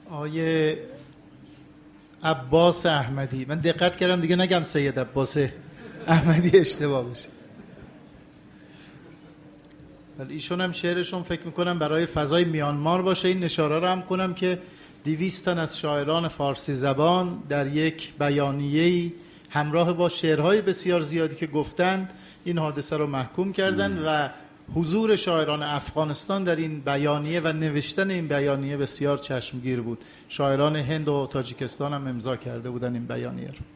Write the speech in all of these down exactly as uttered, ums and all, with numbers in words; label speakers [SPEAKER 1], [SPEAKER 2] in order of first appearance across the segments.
[SPEAKER 1] آیه عباس احمدی، من دقت کردم دیگه نگم سید عباس احمدی اشتباه بشه، ولی ایشون هم شعرشون فکر میکنم برای فضای میانمار باشه. این اشاره رو هم کنم که دویست تن از شاعران فارسی زبان در یک بیانیه‌ای همراه با شعرهای بسیار زیادی که گفتند این حادثه رو محکوم کردند و حضور شاعران افغانستان در این بیانیه و نوشتن این بیانیه بسیار چشمگیر بود. شاعران هند و تاجیکستان هم امضا کرده بودن این بیانیه رو.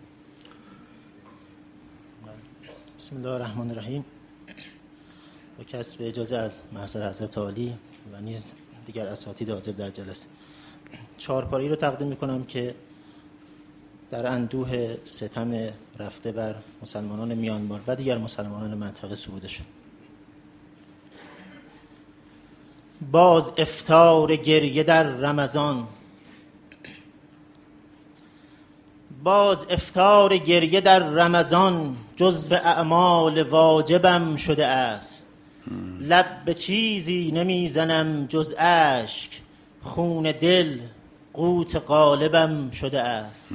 [SPEAKER 2] بسم الله الرحمن الرحیم. با کسب اجازه از محضر حضرت عالی و نیز دیگر اساتید حاضر در جلسه، چهارپاری رو تقدیم میکنم که در اندوه ستم رفته بر مسلمانان میانمار و دیگر مسلمانان منطقه سروده شد. باز افطار گریه در رمضان، باز افطار گریه در رمضان، جزو اعمال واجبم شده است. لب به چیزی نمیزنم جز اشک، خون دل قوت غالبم شده است.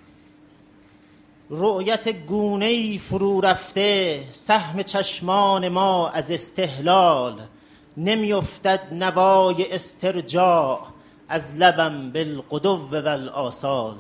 [SPEAKER 2] رؤیت گونه‌ای فرو رفته، سهم چشمان ما از استهلال، نمی افتد نوای استرجاع از لبم بالغدو و الآصال.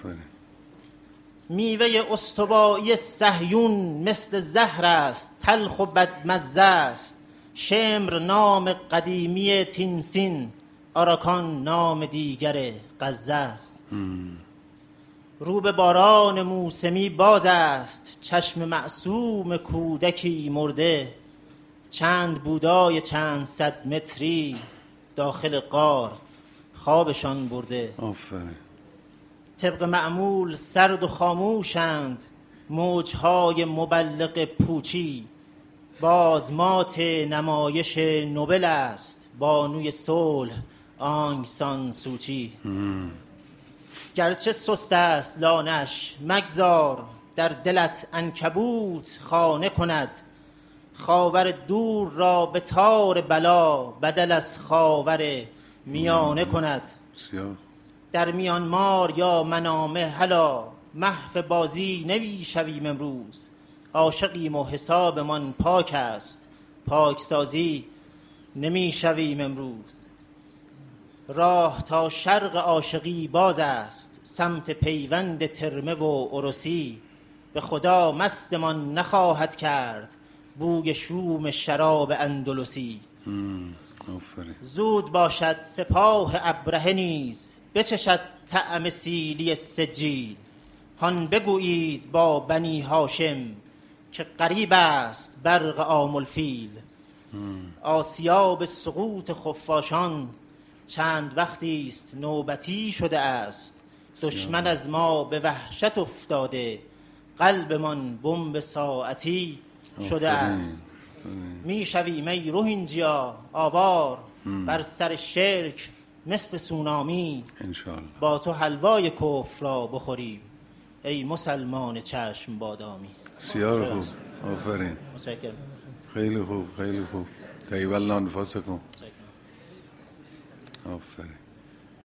[SPEAKER 2] میوه استوایی صهیون مثل زهر است، تلخ و بدمزه است. شمر نام قدیمی تینسین، آراکان نام دیگر غزه است. رو به باران موسمی باز است، چشم معصوم کودکی مرده. چند بودای چند صد متری، داخل غار خوابشان برده.
[SPEAKER 3] آفرین.
[SPEAKER 2] طبق معمول سرد و خاموشند، موجهای مبلغ پوچی. بازمات نمایش نوبل است، بانوی صلح آنگ سان سوچی. گرچه سست است لانش مگذار، در دلت عنکبوت خانه کند. خاور دور را به تار بلا، بدل از خاور میانه کند. در میانمار یا منامه هلا، محو بازی نمی شویم امروز. عاشقیم و حسابمان پاک است، پاکسازی نمی شویم امروز. راه تا شرق عاشقی باز است، سمت پیوند ترمه و عروسی. به خدا مستمان نخواهد کرد، بوی شوم شراب اندلسی. زود باشد سپاه ابرهه نیز، بچشد طعم سیلی سجیل. هان بگویید با بنی هاشم، که قریب است برق عام الفیل. آسیاب سقوط خفاشان، چند وقتی است نوبتی شده است. دشمن از ما به وحشت افتاده، قلبمان بمب ساعتی شده است. می شویم ای روهینجیا آوار، بر سر شرک مثل سونامی. با تو حلوای کفر را بخوریم، ای مسلمان چشم بادامی.
[SPEAKER 3] بسیار خوب، آفرین.
[SPEAKER 2] متشکرم.
[SPEAKER 3] خیلی خوب، خیلی خوب. طیب الله انفاسکم. آفرین.